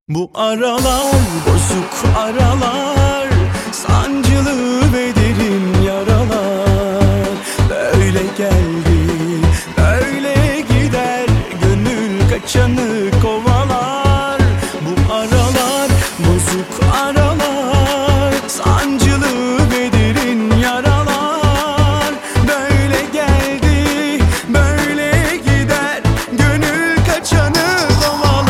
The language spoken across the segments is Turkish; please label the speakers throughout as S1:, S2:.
S1: Bu aralar bozuk aralar, sancılı ve derin yaralar. Böyle geldi, böyle gider, gönül kaçanı kovalar. Bu aralar bozuk aralar, sancılı ve derin yaralar. Böyle geldi, böyle gider, gönül kaçanı kovalar.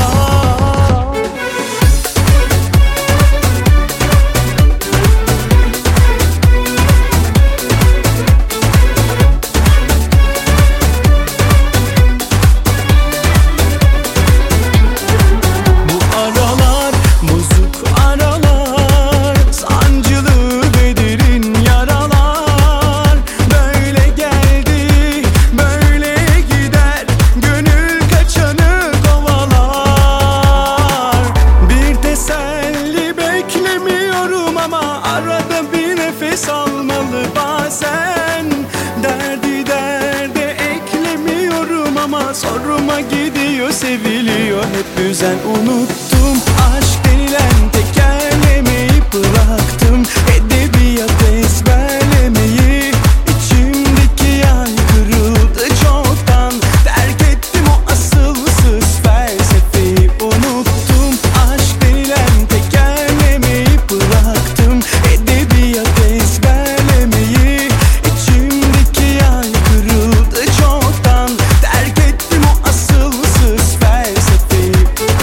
S1: Arada bir nefes almalı bazen. Derdi derde eklemiyorum ama soruma gidiyor, seviliyor hep üzen. Unuttum aşk denilen tekerlemeyi, bıraktım edebiyat ezberlemeyi. İçimdeki yay kırıldı çoktan, terk ettim o asılsız felsefeyi. Unuttum aşk denilen tekerlemeyi, bıraktım edebiyat ezberlemeyi. İçimdeki yay kırıldı çoktan, terk ettim o asılsız felsefeyi.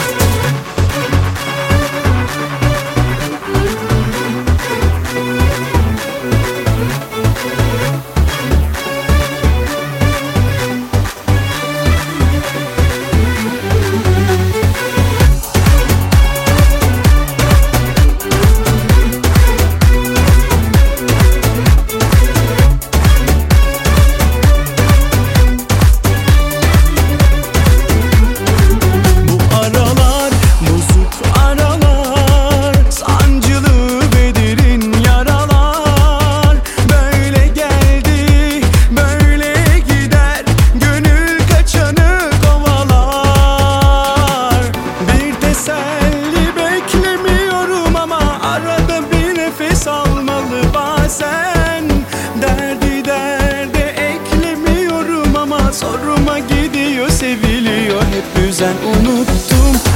S1: Salmalı bazen. Derdi derde eklemiyorum ama soruma gidiyor, seviliyor hep üzen. Unuttum